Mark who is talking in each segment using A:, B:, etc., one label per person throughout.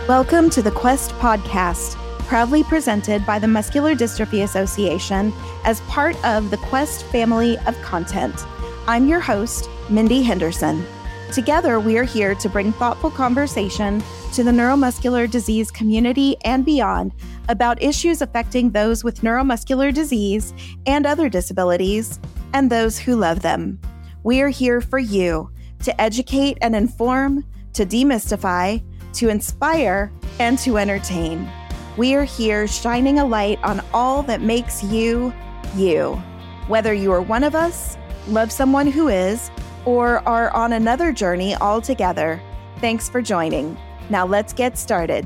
A: Welcome to the Quest Podcast, proudly presented by the Muscular Dystrophy Association as part of the Quest family of content. I'm your host, Mindy Henderson. Together, we are here to bring thoughtful conversation to the neuromuscular disease community and beyond about issues affecting those with neuromuscular disease and other disabilities, and those who love them. We are here for you to educate and inform, to demystify, to inspire, and to entertain. We are here shining a light on all that makes you, you. Whether you are one of us, love someone who is, or are on another journey altogether, thanks for joining. Now let's get started.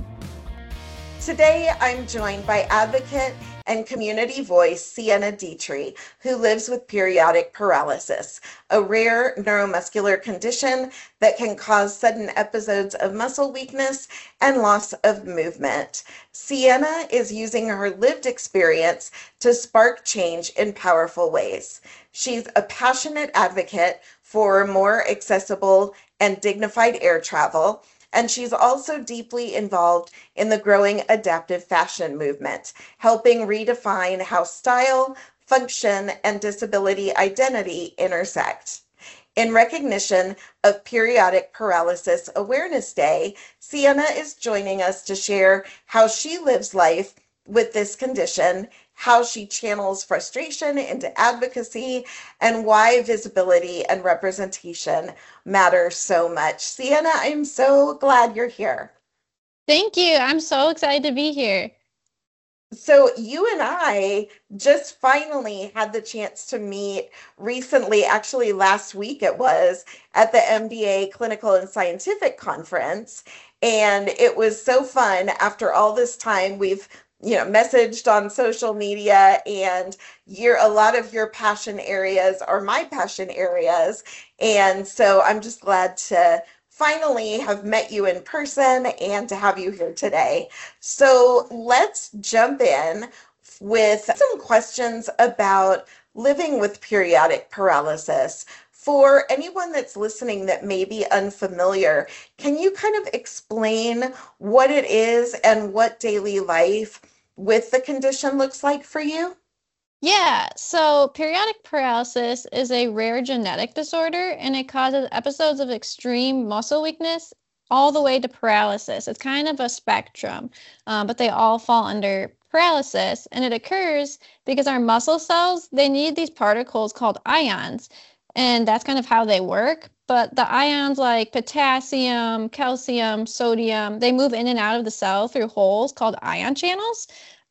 A: Today, I'm joined by advocate and community voice Sienna Dietrich, who lives with periodic paralysis, a rare neuromuscular condition that can cause sudden episodes of muscle weakness and loss of movement. Sienna is using her lived experience to spark change in powerful ways. She's a passionate advocate for more accessible and dignified air travel, and she's also deeply involved in the growing adaptive fashion movement, helping redefine how style, function, and disability identity intersect. In recognition of Periodic Paralysis Awareness Day, Sienna is joining us to share how she lives life with this condition, how she channels frustration into advocacy, and why visibility and representation matter so much. Sienna, I'm so glad you're here.
B: Thank you. I'm so excited to be here.
A: So you and I just finally had the chance to meet recently, actually last week it was, at the MDA Clinical and Scientific Conference. And it was so fun. After all this time, we've messaged on social media, and a lot of your passion areas are my passion areas. And so I'm just glad to finally have met you in person and to have you here today. So let's jump in with some questions about living with periodic paralysis. For anyone that's listening that may be unfamiliar, can you kind of explain what it is and what daily life with the condition looks like for you?
B: Yeah, so periodic paralysis is a rare genetic disorder, and it causes episodes of extreme muscle weakness all the way to paralysis. It's kind of a spectrum, but they all fall under paralysis, and it occurs because our muscle cells, they need these particles called ions, and that's kind of how they work. But the ions like potassium, calcium, sodium, they move in and out of the cell through holes called ion channels.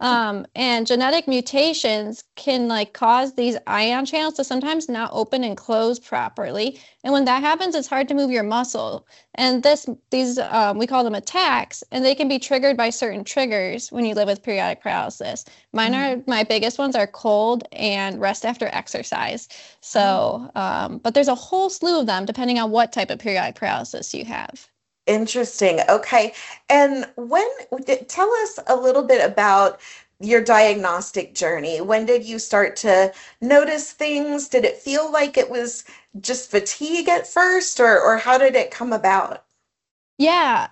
B: And genetic mutations can cause these ion channels to sometimes not open and close properly. And when that happens, it's hard to move your muscle. And these we call them attacks, and they can be triggered by certain triggers when you live with periodic paralysis. My biggest ones are cold and rest after exercise. So, but there's a whole slew of them depending on what type of periodic paralysis you have.
A: Interesting. Okay. And tell us a little bit about your diagnostic journey. When did you start to notice things? Did it feel like it was just fatigue at first, or how did it come about?
B: Yeah,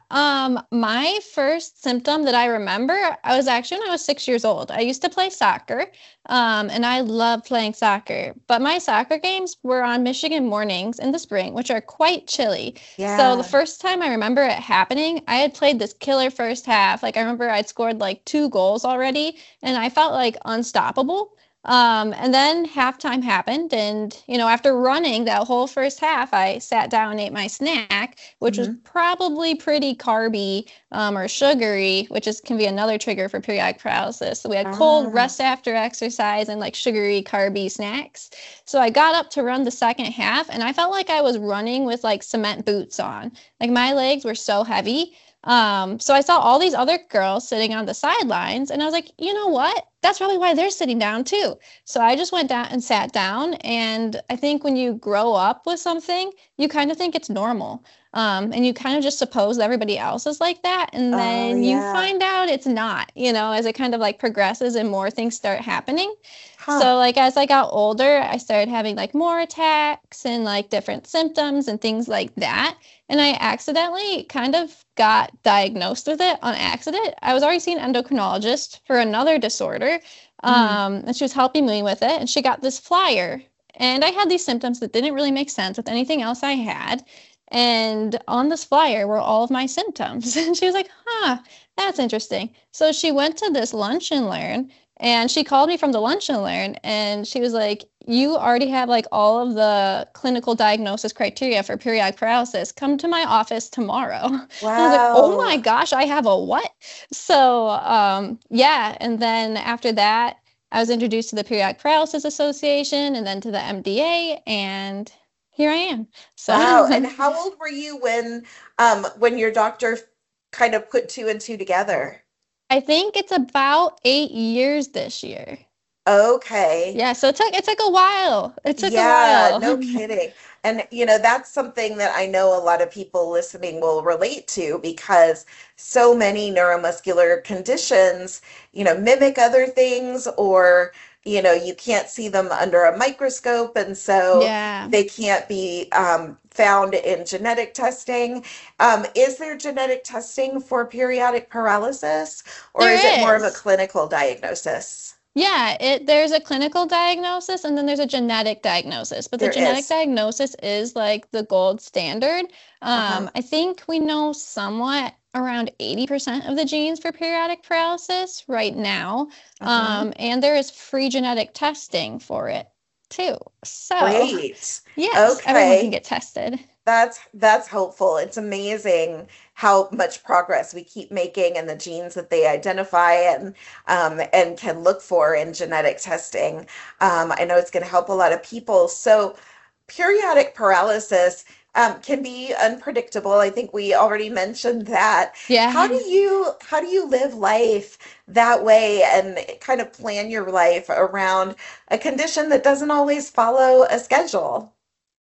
B: my first symptom that I remember, I was actually when I was 6 years old. I used to play soccer, and I love playing soccer. But my soccer games were on Michigan mornings in the spring, which are quite chilly.
A: Yeah.
B: So the first time I remember it happening, I had played this killer first half. I remember I'd scored 2 goals already, and I felt unstoppable. And then halftime happened, and after running that whole first half, I sat down and ate my snack, which was probably pretty carby or sugary, which can be another trigger for periodic paralysis. So we had cold rest after exercise and sugary carby snacks. So I got up to run the second half, and I felt like I was running with cement boots on. My legs were so heavy. So I saw all these other girls sitting on the sidelines, and I was like, you know what? That's probably why they're sitting down too. So I just went down and sat down. And I think when you grow up with something, you kind of think it's normal. And you kind of just suppose everybody else is like that. And then you find out it's not, as it kind of progresses and more things start happening. So as I got older, I started having more attacks and different symptoms and things like that. and I accidentally kind of got diagnosed with it on accident. I was already seeing an endocrinologist for another disorder, and she was helping me with it, and she got this flyer. And I had these symptoms that didn't really make sense with anything else I had. And on this flyer were all of my symptoms. And she was like, huh, that's interesting. So she went to this lunch and learn, and she called me from the lunch and learn, and she was like, you already have like all of the clinical diagnosis criteria for periodic paralysis. Come to my office tomorrow.
C: Wow.
B: And I was like, oh my gosh, I have a what? So yeah. And then after that, I was introduced to the Periodic Paralysis Association and then to the MDA, and here I am. So
C: Wow. And how old were you when your doctor kind of put 2 and 2 together?
B: I think it's about 8 years this year.
C: Okay.
B: Yeah, so it took a while. It took a
C: Yeah,
B: while.
C: no kidding. And that's something that I know a lot of people listening will relate to, because so many neuromuscular conditions, mimic other things, or you can't see them under a microscope, and so
B: Yeah.
C: they can't be found in genetic testing. Is there genetic testing for periodic paralysis, or
B: There
C: is it more of a
B: is.
C: clinical diagnosis?
B: Yeah, there's a clinical diagnosis and then there's a genetic diagnosis, but the
C: There
B: genetic
C: is.
B: diagnosis is like the gold standard.
C: Uh-huh.
B: I think we know somewhat around 80% of the genes for periodic paralysis right now.
C: Uh-huh.
B: And there is free genetic testing for it too. So,
C: Great.
B: yes, everyone can
C: Okay.
B: get tested.
C: That's hopeful. It's amazing how much progress we keep making, and the genes that they identify and can look for in genetic testing. I know it's going to help a lot of people. So periodic paralysis can be unpredictable. I think we already mentioned that. How do
B: Yeah.
C: you live life that way and kind of plan your life around a condition that doesn't always follow a schedule?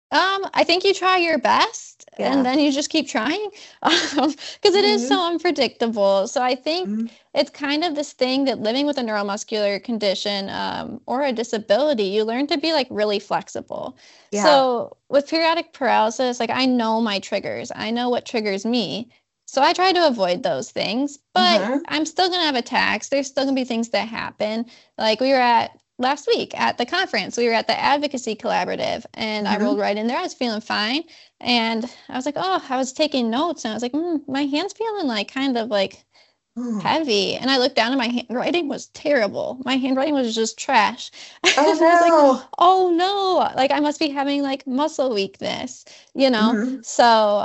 B: I think you try your best and
C: Yeah.
B: then you just keep trying because it is
C: Hmm.
B: so unpredictable. So I think
C: Hmm.
B: it's kind of this thing that living with a neuromuscular condition or a disability, you learn to be like really flexible.
C: Yeah.
B: So with periodic paralysis, like I know my triggers, I know what triggers me. So I try to avoid those things, but
C: Hmm.
B: I'm still going to have attacks. There's still going to be things that happen. Like we were at last week at the conference, we were at the Advocacy Collaborative, and I
C: Hmm.
B: rolled right in there. I was feeling fine. And I was like, oh, I was taking notes, and I was like, my hand's feeling like kind of like heavy. And I looked down, and my handwriting was terrible. My handwriting was just trash.
C: Oh
B: And I was like,
C: no.
B: oh no, like I must be having like muscle weakness, you know?
C: Hmm.
B: So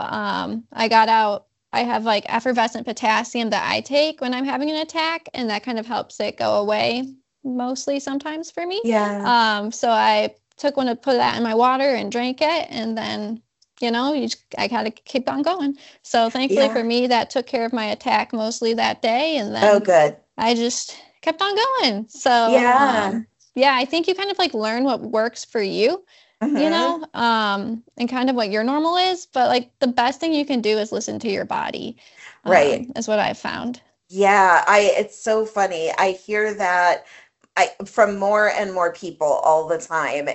B: I got out. I have like effervescent potassium that I take when I'm having an attack, and that kind of helps it go away mostly sometimes for me.
C: Yeah.
B: So I took one to put that in my water and drank it, and then I gotta keep on going. So thankfully for
C: Yeah.
B: me, that took care of my attack mostly that day, and
C: Oh,
B: then
C: good.
B: I just kept on going. So
C: Yeah.
B: yeah, I think you kind of like learn what works for you,
C: Hmm.
B: and kind of what your normal is. But like the best thing you can do is listen to your body,
C: Right.
B: is what I've found.
C: Yeah. It's so funny. I hear that from more and more people all the time.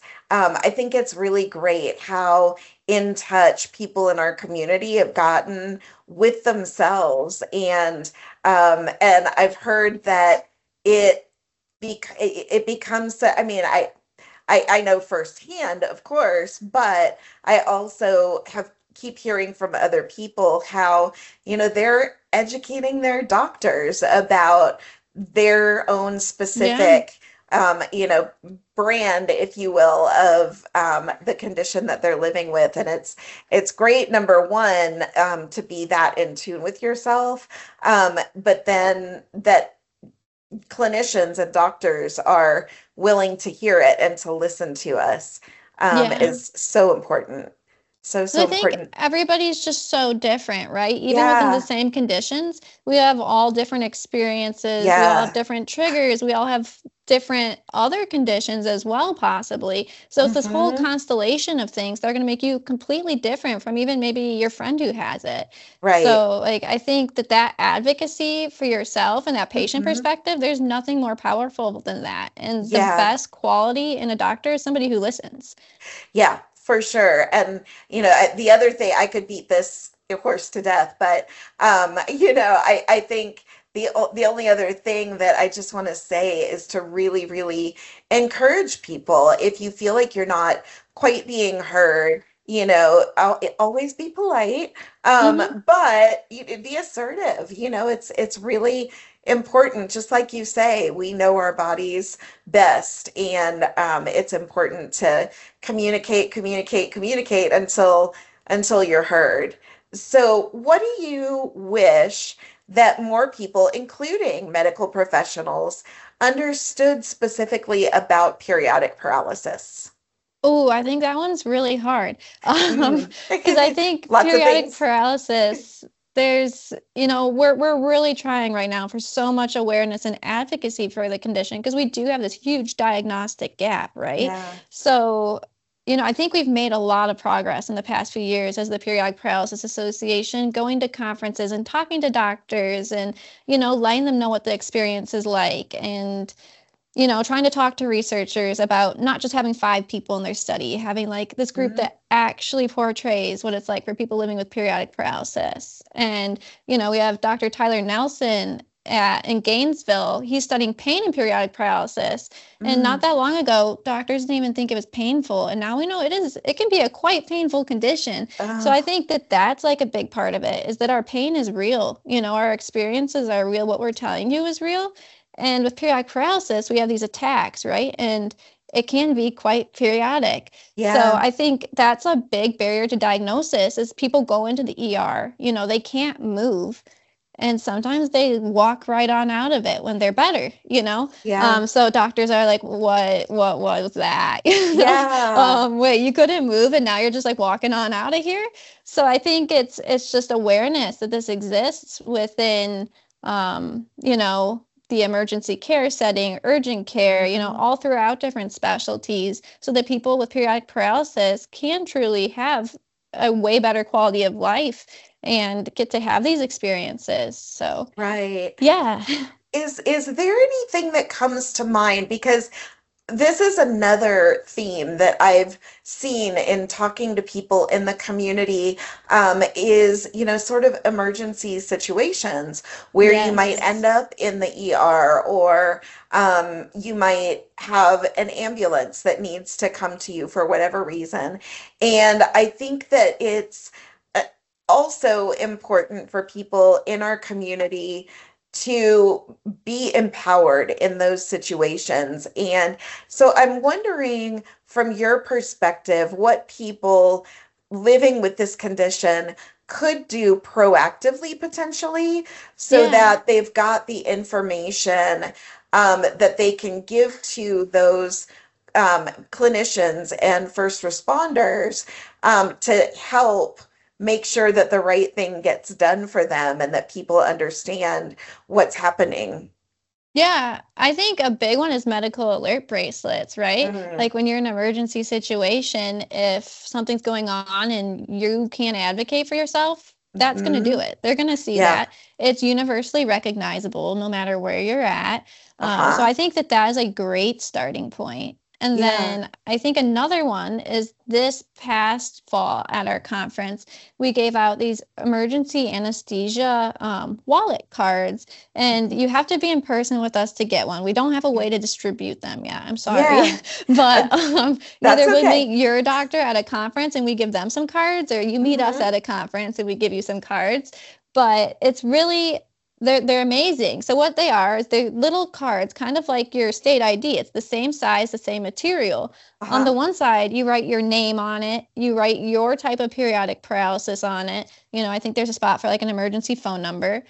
C: I think it's really great how in touch people in our community have gotten with themselves, and I've heard that it it becomes, I mean, I know firsthand, of course, but I also have keep hearing from other people how, they're educating their doctors about their own
B: Yeah.
C: specific, brand, if you will, of the condition that they're living with. And it's great, number one, to be that in tune with yourself, but then that clinicians and doctors are willing to hear it and to listen to us,
B: Yeah.
C: is so important. So,
B: And I
C: so
B: think
C: important.
B: everybody's just so different, right? Even within the
C: Yeah.
B: same conditions, we have all different experiences. We all have
C: Yeah.
B: different triggers. We all have different other conditions as well, possibly. So it's this whole
C: Hmm.
B: constellation of things that are going to make you completely different from even maybe your friend who has it.
C: Right.
B: So, like, I think that advocacy for yourself and that patient
C: Hmm.
B: perspective, there's nothing more powerful than that. And the
C: Yeah.
B: best quality in a doctor is somebody who listens.
C: Yeah. for sure. And, the other thing, I could beat this horse to death, but, I think the only other thing that I just want to say is to really, really encourage people. If you feel like you're not quite being heard, always be polite,
B: Hmm.
C: but be assertive. It's really important. Just like you say, we know our bodies best, and it's important to communicate until you're heard. So, what do you wish that more people, including medical professionals, understood specifically about periodic paralysis?
B: Oh, I think that one's really hard.
C: Mm.
B: Because I think
C: Lots of
B: periodic
C: things.
B: paralysis, we're really trying right now for so much awareness and advocacy for the condition because we do have this huge diagnostic gap, right?
C: Yeah.
B: So, I think we've made a lot of progress in the past few years as the Periodic Paralysis Association, going to conferences and talking to doctors and, letting them know what the experience is like and trying to talk to researchers about not just having 5 people in their study, having like this group
C: Mhm.
B: that actually portrays what it's like for people living with periodic paralysis. And, we have Dr. Tyler Nelson in Gainesville. He's studying pain and periodic paralysis. And not
C: Mm.
B: that long ago, doctors didn't even think it was painful. And now we know it can be a quite painful condition. So I
C: Oh,
B: think that that's like a big part of it is that our pain is real. Our experiences are real. What we're telling you is real. And with periodic paralysis, we have these attacks, right? And it can be quite periodic. So
C: yeah.
B: I think that's a big barrier to diagnosis is people go into the ER, they can't move. And sometimes they walk right on out of it when they're better.
C: Yeah.
B: So doctors are like, what was that?
C: Yeah.
B: Wait, you couldn't move and now you're just like walking on out of here. So I think it's just awareness that this exists within the emergency care setting, urgent care,
C: Mhm.
B: all throughout different specialties, so that people with periodic paralysis can truly have a way better quality of life and get to have these experiences. So,
C: Right.
B: yeah.
C: Is there anything that comes to mind? Because this is another theme that I've seen in talking to people in the community, is, sort of emergency situations where you might end
B: Yes.
C: up in the ER, or you might have an ambulance that needs to come to you for whatever reason. And I think that it's uh, also important for people in our community to be empowered in those situations. And so I'm wondering, from your perspective, what people living with this condition could do proactively, potentially, so
B: Yeah.
C: that they've got the information, that they can give to those clinicians and first responders, to help make sure that the right thing gets done for them and that people understand what's happening.
B: Yeah, I think a big one is medical alert bracelets, right?
C: Mhm.
B: Like when you're in an emergency situation, if something's going on and you can't advocate for yourself, that's going to do
C: Mhm.
B: it. They're going to see
C: Yeah.
B: that. It's universally recognizable no matter where you're at. So
C: Uh-huh.
B: I think that that is a great starting point. And
C: Yeah.
B: then I think another one is this past fall at our conference, we gave out these emergency anesthesia wallet cards, and you have to be in person with us to get one. We don't have a way to distribute them yet. I'm sorry.
C: Yeah. Uh,
B: But
C: that's
B: either we
C: okay.
B: meet your doctor at a conference and we give them some cards, or you meet us
C: Hmm.
B: at a conference and we give you some cards. But it's really they're amazing. So what they are is they're little cards, kind of like your state ID. It's the same size, the same material. On the
C: Uh-huh.
B: one side, you write your name on it, you write your type of periodic paralysis on it. I think there's a spot for like an emergency phone number.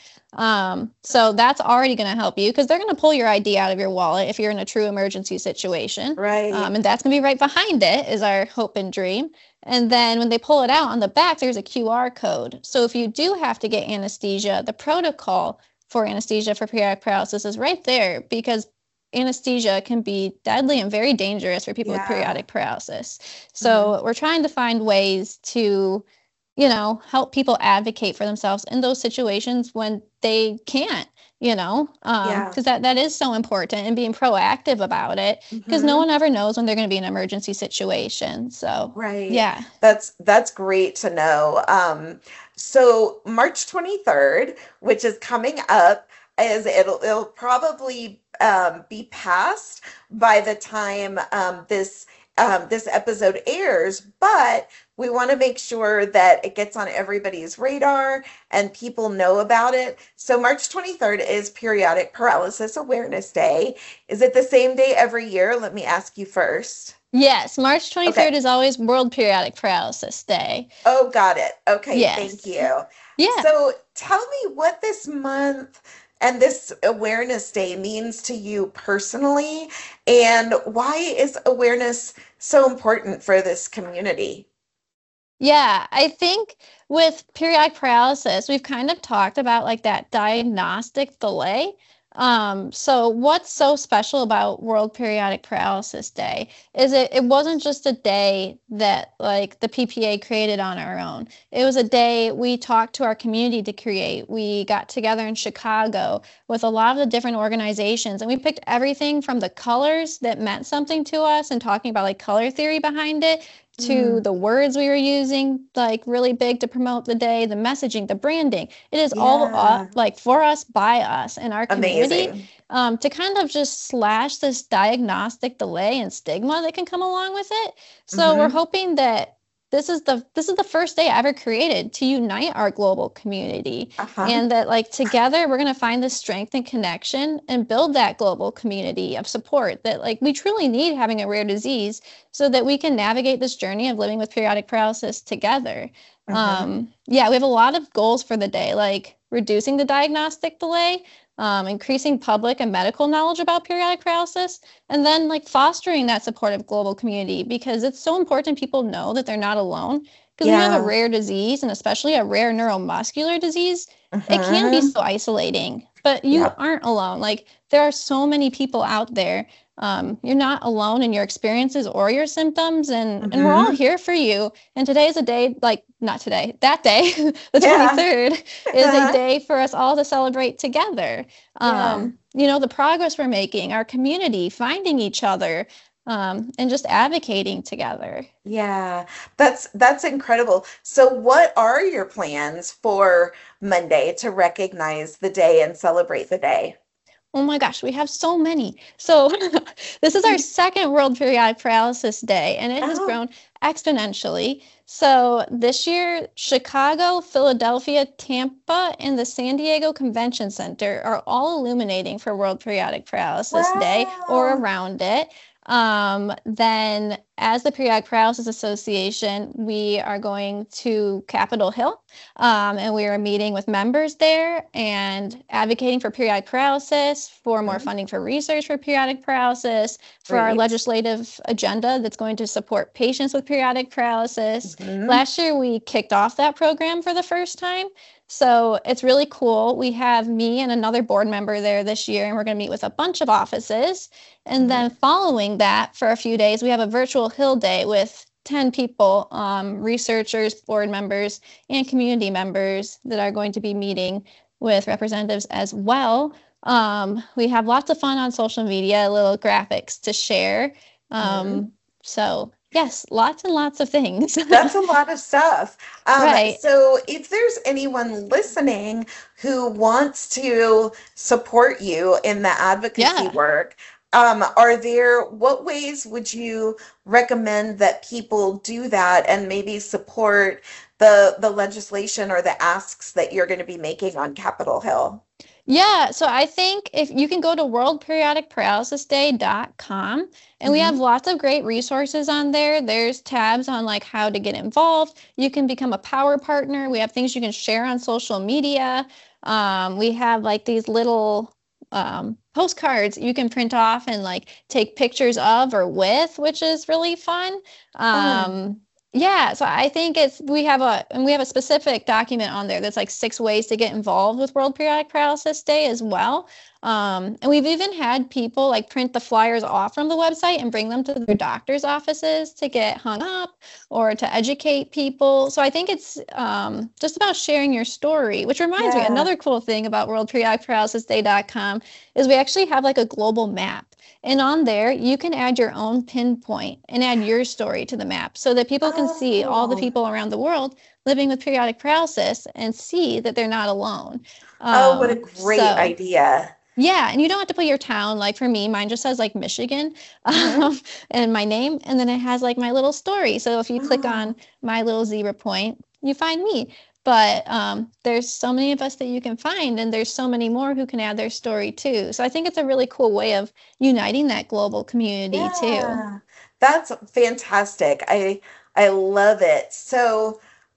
B: So that's already going to help you because they're going to pull your ID out of your wallet if you're in a true emergency situation.
C: Right.
B: And that's going to be right behind it is our hope and dream. And then when they pull it out on the back, there's a QR code. So if you do have to get anesthesia, the protocol for anesthesia for periodic paralysis is right there because anesthesia can be deadly and very dangerous for people with
C: Yeah.
B: periodic paralysis.
C: Hmm.
B: So we're trying to find ways to, help people advocate for themselves in those situations when they can't.
C: Yeah.
B: because that is so important, and being proactive about it, because no
C: Hmm.
B: one ever knows when they're going to be in an emergency situation. So,
C: Right.
B: yeah.
C: That's great to know. So March 23rd, which is coming up, is it'll probably be passed by the time this episode airs, but we want to make sure that it gets on everybody's radar and people know about it. So March 23rd is Periodic Paralysis Awareness Day. Is it the same day every year? Let me ask you first.
B: Yes, March
C: Okay.
B: 23rd is always World Periodic Paralysis Day.
C: Oh, got it. Okay, thank
B: Yes.
C: you.
B: Yeah.
C: So tell me what this month and this Awareness Day means to you personally, and why is awareness so important for this community?
B: Yeah, I think with periodic paralysis, we've kind of talked about like that diagnostic delay. So what's so special about World Periodic Paralysis Day is it wasn't just a day that like the PPA created on our own. It was a day we talked to our community to create. We got together in Chicago with a lot of the different organizations, and we picked everything from the colors that meant something to us and talking about like color theory behind it, to
C: Mm,
B: the words we were using, like really big to promote the day, the messaging, the branding. It is all
C: yeah,
B: like for us, by us, and our community,
C: amazing.
B: to kind of just slash this diagnostic delay and stigma that can come along with it. So we're
C: Hmm.
B: hoping that this is the first day ever created to unite our global community,
C: Uh-huh.
B: and that like together we're going to find the strength and connection and build that global community of support that like we truly need having a rare disease, so that we can navigate this journey of living with periodic paralysis together.
C: Hmm.
B: Yeah, we have a lot of goals for the day, like reducing the diagnostic delay, increasing public and medical knowledge about periodic paralysis, and then like fostering that supportive global community, because it's so important people know that they're not alone. Because when you have a
C: Yeah.
B: rare disease, and especially a rare neuromuscular disease, it can be
C: Hmm.
B: so isolating, but you
C: Yeah.
B: aren't alone. Like there are so many people out there. You're not alone in your experiences or your symptoms, and we're all
C: Hmm.
B: here for you. And today is a day, like not today, that day, the
C: Yeah.
B: 23rd, is a day for us all to celebrate together.
C: Yeah.
B: The progress we're making, our community, finding each other, and just advocating together.
C: Yeah, that's incredible. So what are your plans for Monday to recognize the day and celebrate the day?
B: Oh my gosh, we have so many. So this is our second World Periodic Paralysis Day, and it has
C: Oh,
B: grown exponentially. So this year, Chicago, Philadelphia, Tampa, and the San Diego Convention Center are all illuminating for World Periodic Paralysis Day or
C: wow.
B: around it. Then, as the Periodic Paralysis Association, we are going to Capitol Hill, and we are meeting with members there and advocating for periodic paralysis, for more
C: Mhm.
B: funding for research for periodic paralysis, for our
C: Great.
B: legislative agenda that's going to support patients with periodic paralysis.
C: Hmm.
B: Last year, we kicked off that program for the first time. So it's really cool. We have me and another board member there this year, and we're going to meet with a bunch of offices. And
C: Hmm.
B: then following that, for a few days, we have a virtual Hill Day with 10 people, researchers, board members, and community members that are going to be meeting with representatives as well. We have lots of fun on social media, little graphics to share.
C: Hmm.
B: So, yes, lots and lots of things.
C: That's a lot of stuff.
B: Right.
C: So if there's anyone listening who wants to support you in the advocacy
B: Yeah.
C: work, what ways would you recommend that people do that and maybe support the legislation or the asks that you're going to be making on Capitol Hill?
B: Yeah, so I think if you can go to worldperiodicparalysisday.com, and we have
C: Hmm.
B: lots of great resources on there. There's tabs on like how to get involved. You can become a power partner. We have things you can share on social media. We have like these little postcards you can print off and like take pictures of or with, which is really fun.
C: Fun.
B: Um, yeah, so I think we have a specific document on there that's like 6 ways to get involved with World Periodic Paralysis Day as well. And we've even had people like print the flyers off from the website and bring them to their doctor's offices to get hung up or to educate people. So I think it's just about sharing your story, which reminds me,
C: Yeah.
B: another cool thing about worldperiodicparalysisday.com is we actually have like a global map. And on there, you can add your own pinpoint and add your story to the map so that people can see all the
C: Oh.
B: people around the world living with periodic paralysis and see that they're not alone.
C: Oh, what a great
B: So
C: idea.
B: yeah, and you don't have to put your town. Like for me, mine just says like Michigan,
C: Mhm.
B: and my name, and then it has like my little story. So if you click
C: Oh,
B: on my little zebra point, you find me. But there's so many of us that you can find, and there's so many more who can add their story too. So I think it's a really cool way of uniting that global community too.
C: yeah. That's fantastic. I love it. So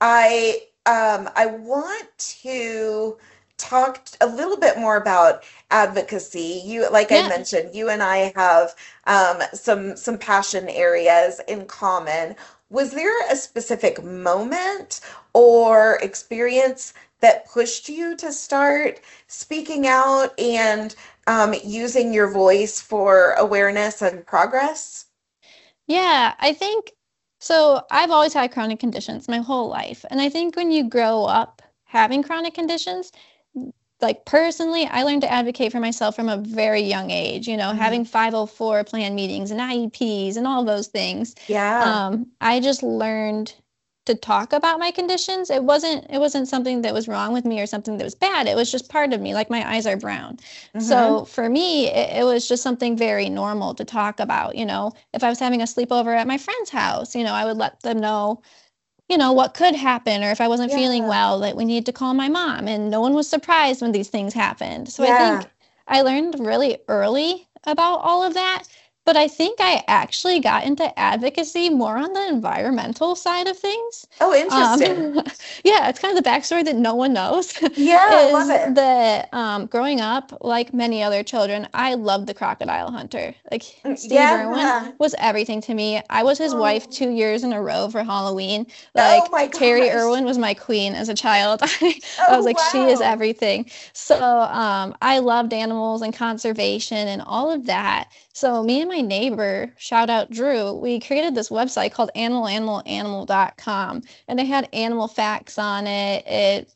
C: I want to talk a little bit more about advocacy. You, like I
B: Yeah.
C: mentioned, you and I have some passion areas in common. Was there a specific moment or experience that pushed you to start speaking out and using your voice for awareness and progress?
B: Yeah, I think so. I've always had chronic conditions my whole life. And I think when you grow up having chronic conditions, like personally, I learned to advocate for myself from a very young age,
C: Mhm.
B: having 504 plan meetings and IEPs and all those things.
C: Yeah.
B: I just learned to talk about my conditions. It wasn't something that was wrong with me or something that was bad. It was just part of me, like my eyes are brown.
C: Hmm.
B: So for me, it was just something very normal to talk about. If I was having a sleepover at my friend's house, I would let them know what could happen, or if I wasn't feeling
C: Yeah.
B: well, that we needed to call my mom. And no one was surprised when these things happened. So I
C: Yeah.
B: think I learned really early about all of that. But I think I actually got into advocacy more on the environmental side of things.
C: Oh,
B: Um,
C: interesting.
B: yeah, it's kind of the backstory that no one knows
C: Yeah, I love
B: is
C: it.
B: that growing up, like many other children, I loved the crocodile hunter. Like Steve Irwin
C: Yeah.
B: was everything to me. I was his wife
C: Oh,
B: 2 years in a row for Halloween.
C: oh
B: Like
C: my
B: Terry
C: gosh.
B: Irwin was my queen as a child. I was
C: Oh,
B: like, she is
C: wow.
B: everything. So I loved animals and conservation and all of that. So me and my neighbor, shout out Drew, we created this website called animal.com, and it had animal facts on it.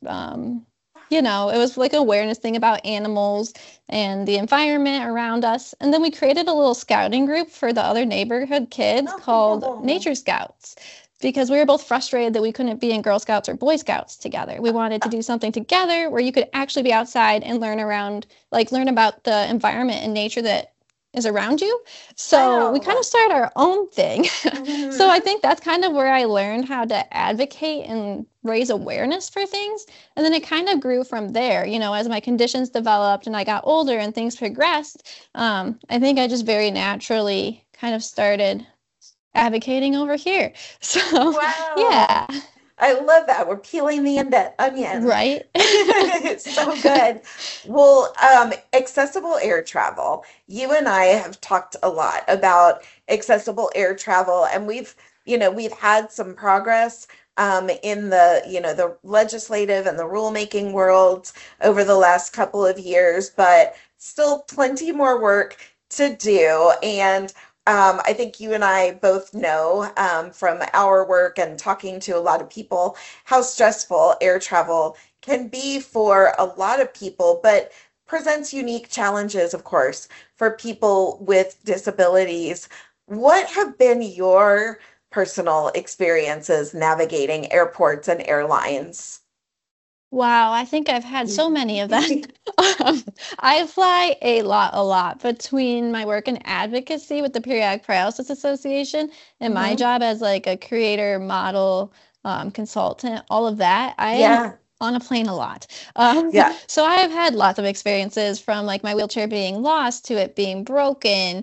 B: It was like an awareness thing about animals and the environment around us. And then we created a little scouting group for the other neighborhood kids called
C: Oh.
B: Nature Scouts because we were both frustrated that we couldn't be in Girl Scouts or Boy Scouts together. We wanted to do something together where you could actually be outside and learn about the environment and nature that is around you. So we kind of
C: Wow.
B: started our own thing. So I
C: Hmm.
B: think that's kind of where I learned how to advocate and raise awareness for things. And then it kind of grew from there, as my conditions developed and I got older and things progressed. I think I just very naturally kind of started advocating over here. So,
C: Wow.
B: yeah,
C: I love that. We're peeling the onion.
B: right?
C: It's so good. Well, accessible air travel. You and I have talked a lot about accessible air travel, and we've had some progress in the legislative and the rulemaking worlds over the last couple of years, but still plenty more work to do. And I think you and I both know from our work and talking to a lot of people how stressful air travel can be for a lot of people, but presents unique challenges, of course, for people with disabilities. What have been your personal experiences navigating airports and airlines?
B: Wow, I think I've had so many of them. Um, I fly a lot between my work in advocacy with the Periodic Paralysis Association and my
C: Mhm.
B: job as like a creator, model, consultant, all of that. I am
C: Yeah,
B: on a plane a lot. Um,
C: yeah.
B: so I have had lots of experiences from like my wheelchair being lost to it being broken,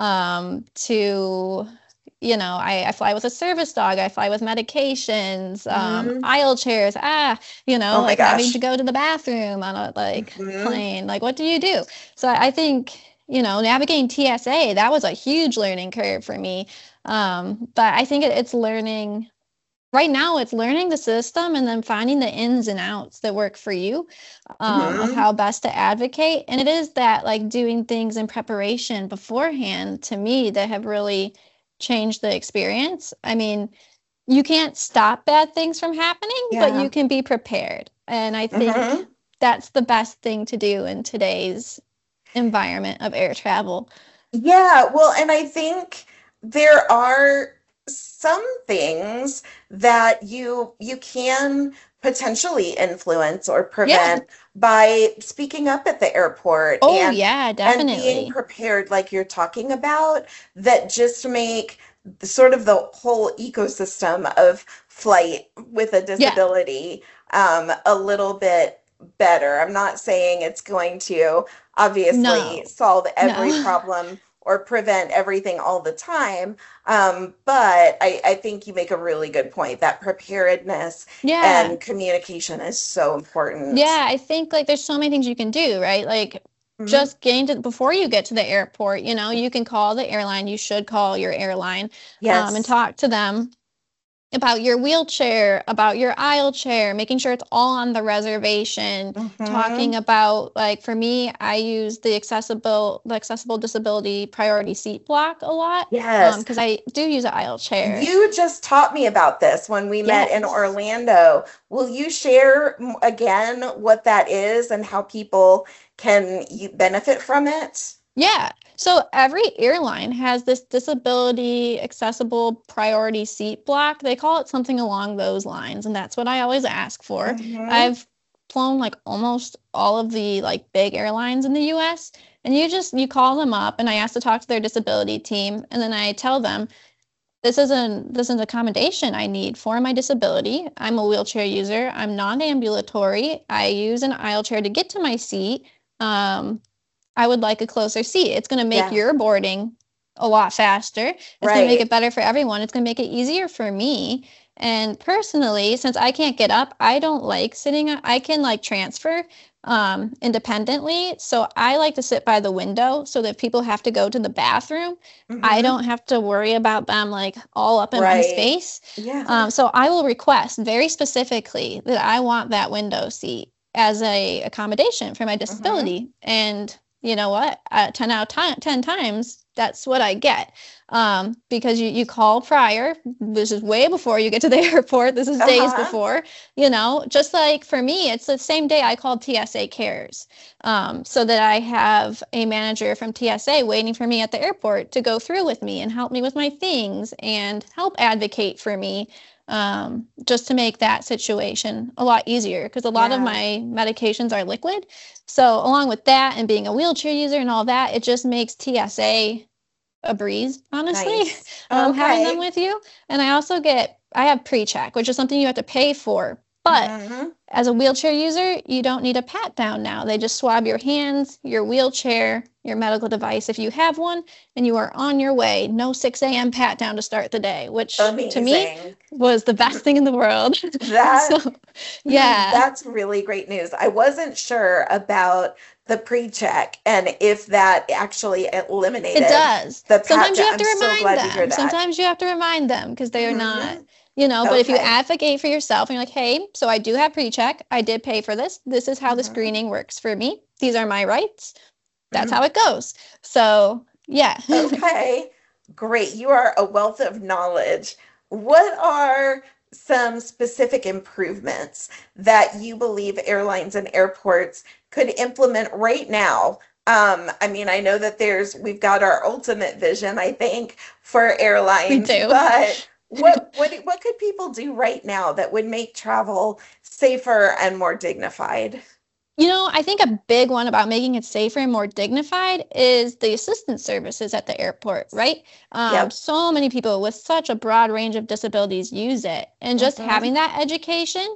B: to I fly with a service dog. I fly with medications,
C: Mhm.
B: aisle chairs.
C: Oh my
B: like having to
C: gosh.
B: go to the bathroom on a like
C: Mhm.
B: plane. Like, what do you do? So I think, navigating TSA, that was a huge learning curve for me. But I think it's learning right now it's learning the system and then finding the ins and outs that work for you, of
C: Hmm.
B: how best to advocate. And it is that like doing things in preparation beforehand to me that have really changed the experience. I mean, you can't stop bad things from happening, but
C: Yeah.
B: you can be prepared. And I think
C: Hmm.
B: that's the best thing to do in today's environment of air travel.
C: Yeah, well, and I think there are some things that you can potentially influence or
B: Yeah.
C: prevent by speaking up at the airport
B: Oh, yeah,
C: and being
B: definitely.
C: prepared like you're talking about, that just make sort of the whole ecosystem of flight with a
B: Yeah.
C: disability a little bit better. I'm not saying it's going to obviously
B: No.
C: solve every
B: No.
C: problem or prevent everything all the time. But I think you make a really good point that preparedness
B: Yeah.
C: and communication is so important.
B: Yeah, I think like there's so many things you can do, right? Like
C: Mhm.
B: just getting to before you get to the airport, you know, you can call the airline. You should call your airline, and
C: Yes.
B: talk to them about your wheelchair, about your aisle chair, making sure it's all on the reservation, talking
C: Hmm.
B: about like for me, I use the accessible disability priority seat block a lot,
C: Yes.
B: because I do use an aisle chair.
C: You just taught me about this when we met in
B: Yes.
C: Orlando. Will you share again what that is and how people can benefit from it?
B: Yeah. So every airline has this disability accessible priority seat block. They call it something along those lines, and that's what I always ask for.
C: Hmm.
B: I've flown like almost all of the like big airlines in the US, and you call them up and I ask to talk to their disability team, and then I tell them this is an accommodation I need for my disability. I'm a wheelchair user. I'm non-ambulatory. I use an aisle chair to get to my seat. Um, I would like a closer seat. It's going to make
C: Yeah,
B: your boarding a lot faster. It's going to make
C: right.
B: it better for everyone. It's going to make it easier for me. And personally, since I can't get up, I don't like sitting. I can like transfer independently. So I like to sit by the window so that if people have to go to the bathroom, I
C: Hmm.
B: don't have to worry about them like all up in my
C: Right.
B: space.
C: Yeah.
B: So I will request very specifically that I want that window seat as a accommodation for my
C: Hmm.
B: disability. And you know what? 10 out of 10 times, that's what I get. Because you call prior. This is way before you get to the airport. This is days
C: Uh-huh.
B: before, you know, just like for me, it's the same day I called TSA Cares, so that I have a manager from TSA waiting for me at the airport to go through with me and help me with my things and help advocate for me, just to make that situation a lot easier because a lot of
C: Yeah.
B: my medications are liquid. So, along with that and being a wheelchair user and all that, it just makes TSA a breeze, honestly,
C: Nice.
B: having them
C: Okay.
B: with you. And I have pre-check, which is something you have to pay for. But
C: Hmm.
B: as a wheelchair user, you don't need a pat down now. They just swab your hands, your wheelchair, your medical device if you have one, and you are on your way. No 6 a.m. pat down to start the day, which to me
C: Amazing.
B: was the best thing in the world.
C: That
B: So, yeah,
C: that's really great news. I wasn't sure about the pre-check and if that actually
B: it
C: eliminated
B: does.
C: the pat
B: Sometimes you
C: down.
B: have
C: I'm
B: to
C: so
B: remind
C: glad to hear
B: them.
C: that.
B: Sometimes you have to remind them because they are not,
C: Hmm.
B: but if you
C: Okay.
B: advocate for yourself and you're like, hey, so I do have pre-check. I did pay for this. This is how the
C: Hmm.
B: screening works for me. These are my rights. That's how it goes. So, yeah.
C: Okay, great. You are a wealth of knowledge. What are some specific improvements that you believe airlines and airports could implement right now? I mean, I know that we've got our ultimate vision, I think, for
B: We
C: airlines,
B: do.
C: but what could people do right now that would make travel safer and more dignified?
B: I think a big one about making it safer and more dignified is the assistance services at the airport, right?
C: Yep.
B: So many people with such a broad range of disabilities use it. And just
C: Hmm.
B: having that education,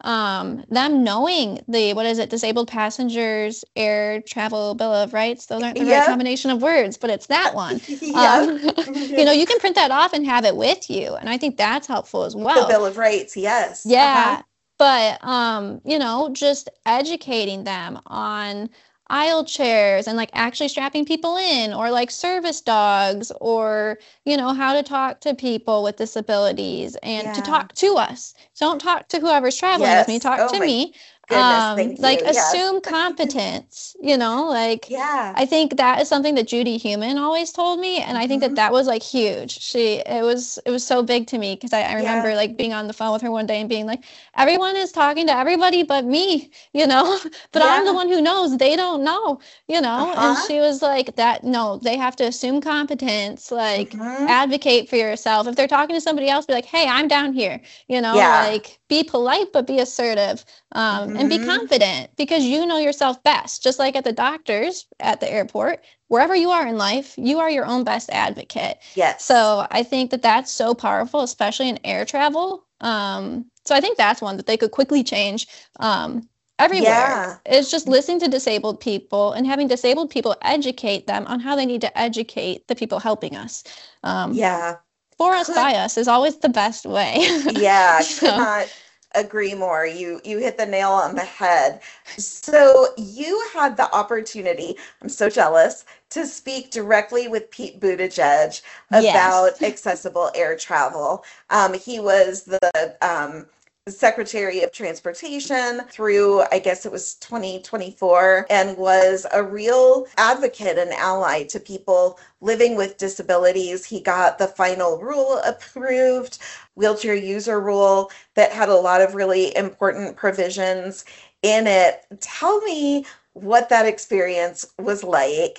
B: them knowing what is it, Disabled Passengers Air Travel Bill of Rights. Those aren't the right
C: Yep.
B: combination of words, but it's that one.
C: Yep.
B: Um, you can print that off and have it with you. And I think that's helpful as
C: The
B: well.
C: Bill of Rights, yes. Uh-huh.
B: Yeah. But just educating them on aisle chairs and like actually strapping people in, or like service dogs, or, how to talk to people with disabilities and to
C: Yeah.
B: talk to us. Don't talk to whoever's traveling with me,
C: Yes.
B: talk
C: Oh
B: to
C: my
B: me.
C: goodness. Thank
B: Like
C: you. Yes.
B: assume competence, like
C: Yeah.
B: I think that is something that Judy Heumann always told me, and I think that
C: Hmm.
B: that was like huge. It was so big to me because I
C: Yeah.
B: remember like being on the phone with her one day and being like, everyone is talking to everybody but me, but I'm the
C: Yeah.
B: one who knows, they don't know, and
C: Uh-huh.
B: she was like, that no, they have to assume competence, like
C: Hmm.
B: advocate for yourself. If they're talking to somebody else, be like, hey, I'm down here,
C: Yeah.
B: like be polite but be assertive, and be
C: Hmm.
B: confident, because you know yourself best. Just like at the doctors at the airport, wherever you are in life, you are your own best advocate.
C: Yes.
B: So I think that that's so powerful, especially in air travel. So I think that's one that they could quickly change, everywhere.
C: Yeah.
B: It's just listening to disabled people and having disabled people educate them on how they need to educate the people helping us. Um,
C: Yeah.
B: for us,
C: Could
B: by us is always the best way.
C: Yeah, could
B: So,
C: not agree more. You hit the nail on the head. So you had the opportunity, I'm so jealous, to speak directly with Pete Buttigieg
B: yes.
C: about accessible air travel. He was the Secretary of Transportation through, I guess it was 2024, and was a real advocate and ally to people living with disabilities. He got the final rule approved, wheelchair user rule, that had a lot of really important provisions in it. Tell me what that experience was like,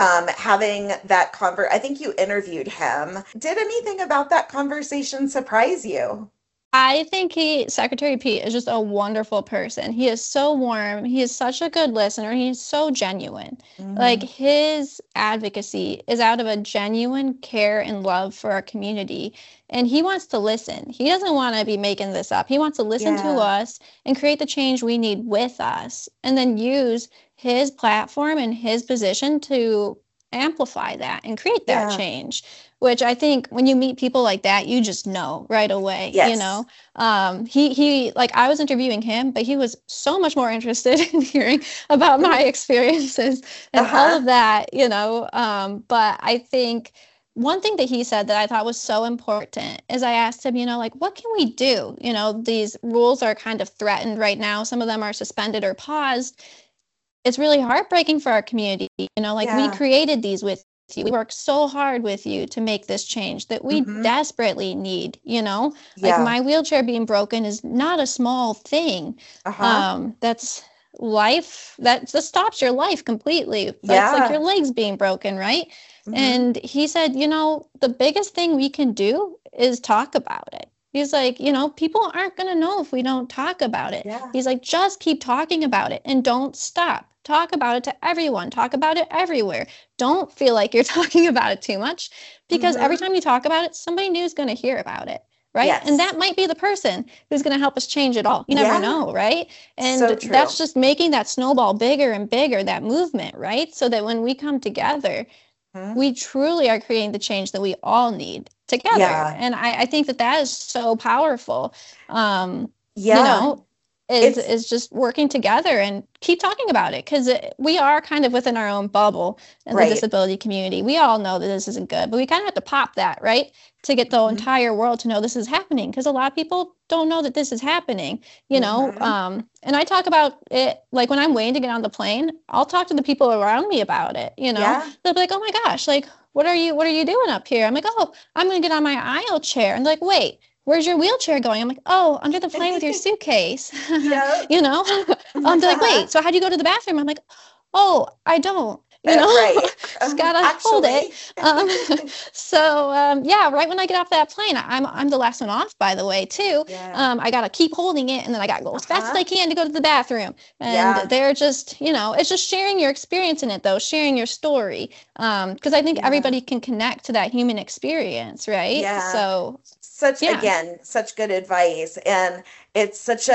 C: having that I think you interviewed him. Did anything about that conversation surprise you?
B: I think Secretary Pete is just a wonderful person. He is so warm. He is such a good listener. He's so genuine. Like
C: Hmm.
B: his advocacy is out of a genuine care and love for our community. And he wants to listen. He doesn't want to be making this up. He wants to listen to
C: Yeah.
B: us and create the change we need with us, and then use his platform and his position to amplify that and create that
C: Yeah.
B: change, which I think when you meet people like that, you just know right away,
C: Yes.
B: he like, I was interviewing him, but he was so much more interested in hearing about my experiences and all
C: Uh-huh.
B: of that, but I think one thing that he said that I thought was so important is, I asked him, like, what can we do? These rules are kind of threatened right now. Some of them are suspended or paused. It's really heartbreaking for our community. Like, we
C: Yeah.
B: created these with you. We worked so hard with you to make this change that we
C: Hmm.
B: desperately need, like
C: Yeah.
B: my wheelchair being broken is not a small thing.
C: Uh-huh.
B: That's life, that just stops your life completely. That's like your
C: Yeah.
B: legs being broken, right?
C: Hmm.
B: And he said, the biggest thing we can do is talk about it. He's like, people aren't going to know if we don't talk about it.
C: Yeah.
B: He's like, just keep talking about it and don't stop. Talk about it to everyone. Talk about it everywhere. Don't feel like you're talking about it too much, because every
C: Hmm.
B: time you talk about it, somebody new is going to hear about it. Right. And
C: Yes.
B: that might be the person who's going to help us change it all. You never
C: Yeah.
B: know. Right.
C: So
B: And that's
C: true.
B: just making that snowball bigger and bigger, that movement. Right. So that when we come together,
C: Hmm.
B: we truly are creating the change that we all need together.
C: Yeah.
B: And I think that that is so powerful. Um, you
C: Yeah.
B: know, is
C: It's
B: is just working together and keep talking about it, because we are kind of within our own bubble in the
C: right.
B: disability community. We all know that this isn't good, but we kind of have to pop that, right, to get the
C: Hmm.
B: entire world to know this is happening, because a lot of people don't know that this is happening.
C: Hmm.
B: And I talk about it, like when I'm waiting to get on the plane, I'll talk to the people around me about it.
C: Yeah.
B: They'll be like, oh my gosh, like what are you doing up here? I'm like, oh, I'm gonna get on my aisle chair. And they're like, wait, where's your wheelchair going? I'm like, oh, under the plane with your suitcase.
C: Yep.
B: you know they're like, wait, so how'd you go to the bathroom? I'm like, oh, I don't.
C: Right.
B: Just gotta hold it.
C: Actually.
B: um, yeah, right when I get off that plane, I'm the last one off, by the way, too.
C: Yeah.
B: I gotta keep holding it, and then I gotta go as fast as I
C: Uh-huh.
B: can to go to the bathroom. And
C: Yeah.
B: they're just, it's just sharing your experience in it, though, sharing your story. Because I think
C: Yeah.
B: everybody can connect to that human experience, right?
C: Yeah.
B: So
C: Such,
B: yeah.
C: again, such good advice. And it's such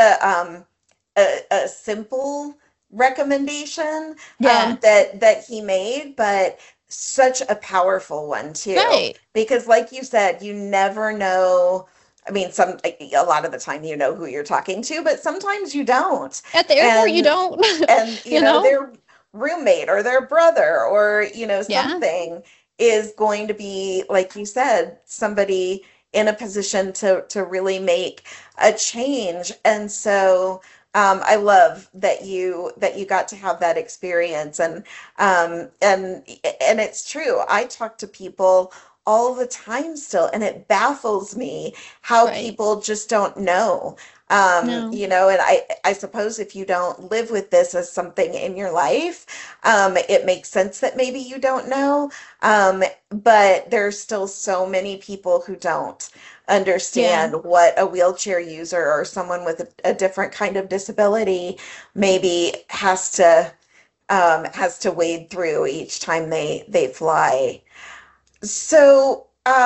C: a simple recommendation,
B: Yeah.
C: that he made, but such a powerful one too.
B: Right.
C: Because like you said, you never know. I mean, a lot of the time you know who you're talking to, but sometimes you don't.
B: At the airport, you
C: And
B: don't.
C: and
B: you know
C: they're roommate or their brother or,
B: Yeah.
C: something is going to be, like you said, somebody in a position to really make a change. And so I love that you got to have that experience. And it's true. I talk to people all the time still, and it baffles me how
B: Right.
C: people just don't know.
B: No.
C: And I suppose if you don't live with this as something in your life, it makes sense that maybe you don't know. But there's still so many people who don't
B: Yeah.
C: understand what a wheelchair user or someone with a different kind of disability maybe has to wade through each time they fly. So,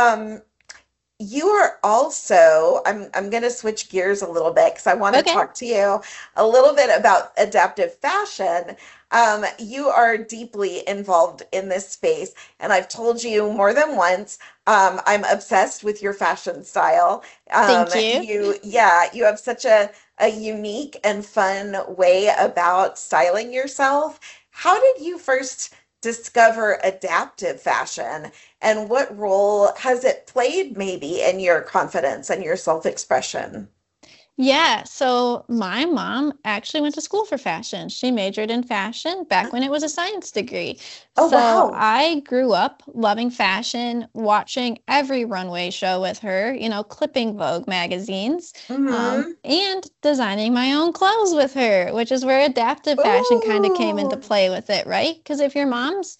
C: you are also, I'm going to switch gears a little bit because I want to
B: Okay.
C: talk to you a little bit about adaptive fashion. You are deeply involved in this space, and I've told you more than once, I'm obsessed with your fashion style.
B: Thank you.
C: Yeah, you have such a unique and fun way about styling yourself. How did you first discover adaptive fashion? And what role has it played maybe in your confidence and your self-expression?
B: Yeah, so my mom actually went to school for fashion. She majored in fashion back when it was a science degree.
C: Oh,
B: So
C: wow.
B: I grew up loving fashion, watching every runway show with her, clipping Vogue magazines,
C: Mm-hmm.
B: and designing my own clothes with her, which is where adaptive fashion kind of came into
C: Ooh.
B: play with it, right? Because if your mom's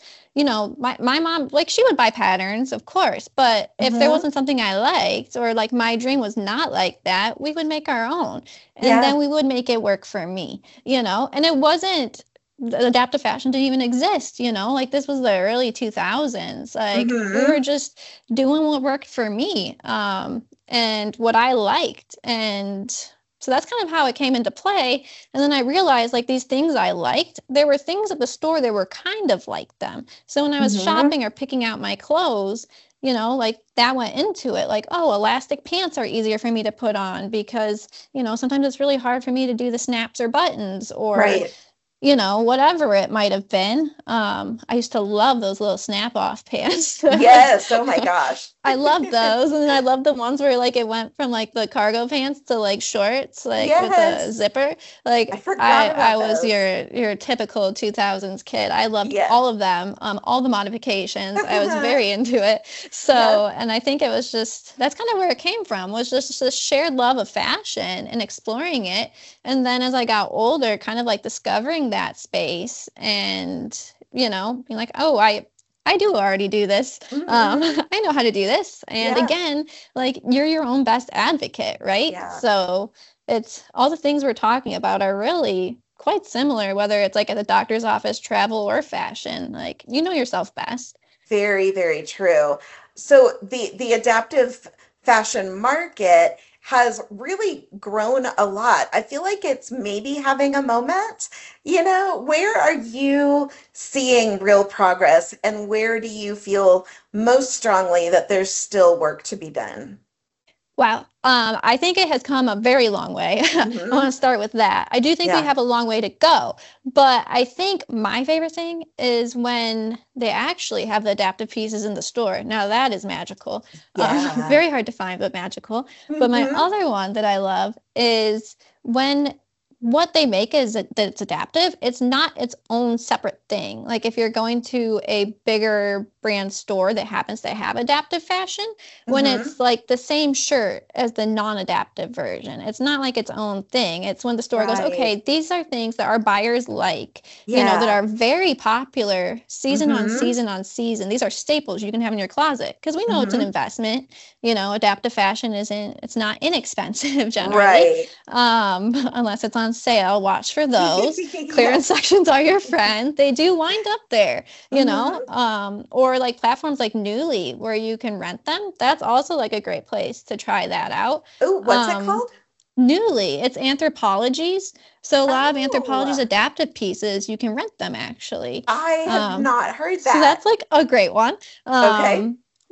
B: my mom, like, she would buy patterns, of course, but if there
C: Mm-hmm.
B: wasn't something I liked, or like my dream was not like that, we would make our own. And then
C: Yeah.
B: we would make it work for me. And it wasn't, adaptive fashion didn't even exist. Like, this was the early 2000s. Like, we were
C: Mm-hmm.
B: just doing what worked for me, and what I liked. And so that's kind of how it came into play. And then I realized, like, these things I liked, there were things at the store that were kind of like them. So when I was
C: Mm-hmm.
B: shopping or picking out my clothes, like, that went into it. Like, oh, elastic pants are easier for me to put on because, sometimes it's really hard for me to do the snaps or buttons, or
C: Right.
B: whatever it might have been. I used to love those little snap off pants.
C: Yes. Oh my gosh.
B: I love those. And then I love the ones where, like, it went from like the cargo pants to like shorts, like with a
C: Yes.
B: zipper.
C: I
B: Like,
C: forgot
B: I
C: about
B: was
C: those.
B: your typical 2000s kid. I loved
C: Yeah.
B: all of them, all the modifications. I was very into it.
C: Yeah.
B: So, and I think it was just, that's kind of where it came from, was just this shared love of fashion and exploring it. And then as I got older, kind of like discovering that space, and being like, oh, I do already do this.
C: Mm-hmm.
B: I know how to do this. And
C: Yeah.
B: again, like, you're your own best advocate, right?
C: Yeah.
B: So it's all the things we're talking about are really quite similar, whether it's like at the doctor's office, travel, or fashion. Like, you know yourself best.
C: Very, very true. So the adaptive fashion market has really grown a lot. I feel like it's maybe having a moment. Where are you seeing real progress, and where do you feel most strongly that there's still work to be done?
B: Wow. I think it has come a very long way. I want
C: Hmm.
B: to start with that. I do think we
C: Yeah.
B: have a long way to go, but I think my favorite thing is when they actually have the adaptive pieces in the store. Now that is magical.
C: Yeah.
B: Very hard to find, but magical. But my
C: Hmm.
B: other one that I love is when what they make is that it's adaptive. It's not its own separate thing. Like, if you're going to a bigger brand store that happens to have adaptive fashion, when
C: Hmm.
B: it's like the same shirt as the non-adaptive version. It's not like its own thing. It's when the store goes,
C: Right.
B: okay, these are things that our buyers like, that
C: Yeah.
B: are very popular season on
C: Hmm.
B: season on season. These are staples you can have in your closet because we know it's an
C: Hmm.
B: investment. Adaptive fashion it's not inexpensive generally,
C: Right.
B: unless it's on sale. Watch for those. Clearance
C: Yes.
B: sections are your friend. They do wind up there,
C: Hmm.
B: or like platforms like Newly where you can rent them. That's also like a great place to try that out.
C: Oh, what's it
B: Um,
C: called?
B: Newly, it's Anthropologies. So a lot of Anthropologies
C: Oh,
B: adaptive pieces, you can rent them actually.
C: I have
B: Um,
C: not heard
B: so
C: that.
B: that's like a great one.
C: Okay.
B: Um,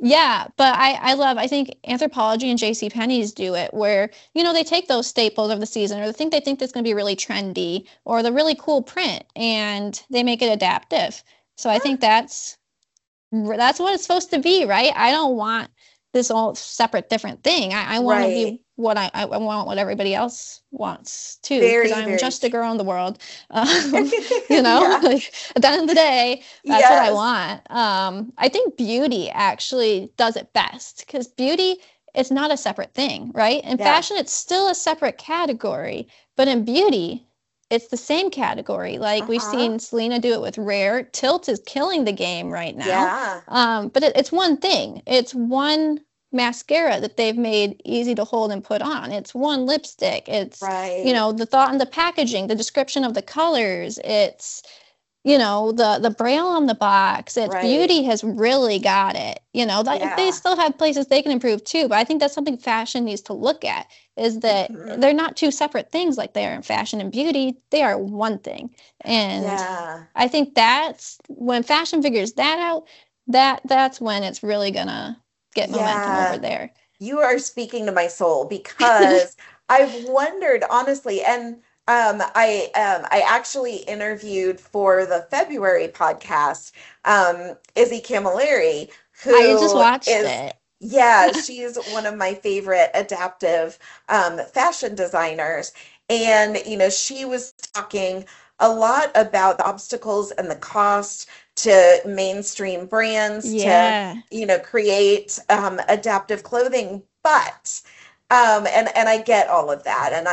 B: Yeah, but I think Anthropologie and JCPenney's do it where, they take those staples of the season or the thing they think that's going to be really trendy or the really cool print and they make it adaptive. So I think that's what it's supposed to be, right? I don't want this all separate different thing. I want to be what I want what everybody else wants too, because I'm just a girl in the world.
C: Yeah.
B: Like at the end of the day, that's what I
C: Yes.
B: want. I think beauty actually does it best because beauty is not a separate thing, right? In
C: Yeah.
B: fashion, it's still a separate category, but in beauty, it's the same category. Like we've seen Selena do it with Rare. Tilt is killing the game right now.
C: Yeah.
B: But it's one thing. It's one mascara that they've made easy to hold and put on. It's one lipstick. It's,
C: Right.
B: the thought in the packaging, the description of the colors. It's, the braille on the box. It's
C: Right.
B: beauty has really got it.
C: Yeah.
B: They still have places they can improve too, but I think that's something fashion needs to look at is that they're not two separate things like they are in fashion and beauty. They are one thing. And
C: Yeah.
B: I think that's when fashion figures that out, that's when it's really gonna get momentum over there.
C: You are speaking to my soul because I've wondered honestly, and I actually interviewed for the February podcast Izzy Camilleri, who
B: I just watched it.
C: Yeah, she's one of my favorite adaptive fashion designers. And, she was talking a lot about the obstacles and the cost to mainstream brands to, create adaptive clothing. But, and I get all of that. And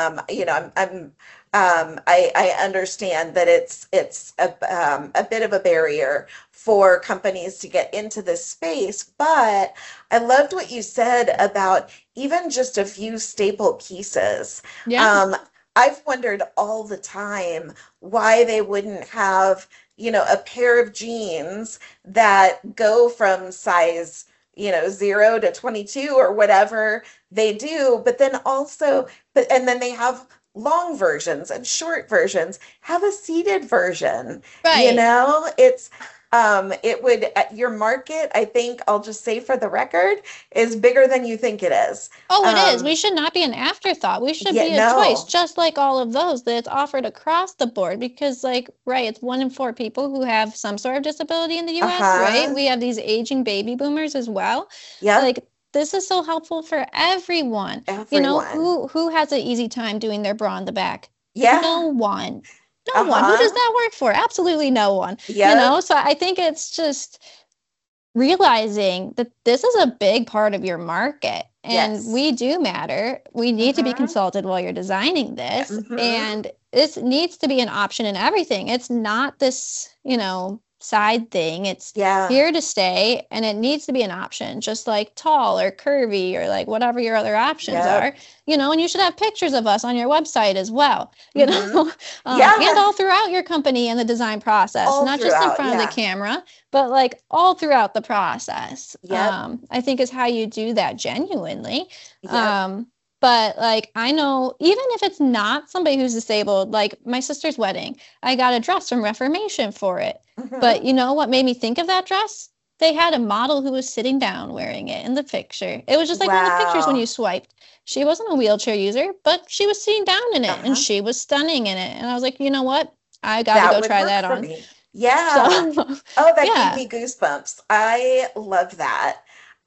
C: I understand that it's a bit of a barrier for companies to get into this space, but I loved what you said about even just a few staple pieces. I've wondered all the time why they wouldn't have, a pair of jeans that go from size, 0 to 22 or whatever they do, but then they have long versions and short versions. Have a seated version.
B: Right.
C: It would your market, I think I'll just say for the record, is bigger than you think it is.
B: Oh, it is. We should not be an afterthought. We should be a choice, just like all of those that it's offered across the board because it's 1 in 4 people who have some sort of disability in the US, right? We have these aging baby boomers as well.
C: Yeah.
B: This is so helpful for everyone. Who has an easy time doing their bra in the back?
C: Yeah.
B: No one. Who does that work for? Absolutely no one. So I think it's just realizing that this is a big part of your market and we do matter. We need to be consulted while you're designing this and this needs to be an option in everything. It's not this, side thing. It's here to stay and it needs to be an option, just like tall or curvy or whatever your other options are, and you should have pictures of us on your website as well, and all throughout your company and the design process, not just in front of the camera, but all throughout the process. I think is how you do that genuinely. But I know even if it's not somebody who's disabled, my sister's wedding, I got a dress from Reformation for it. But you know what made me think of that dress? They had a model who was sitting down wearing it in the picture. It was just like one of the pictures when you swiped. She wasn't a wheelchair user, but she was sitting down in it and she was stunning in it. And I was like, you know what? I got to go try that on.
C: Yeah. That gave me goosebumps. I love that.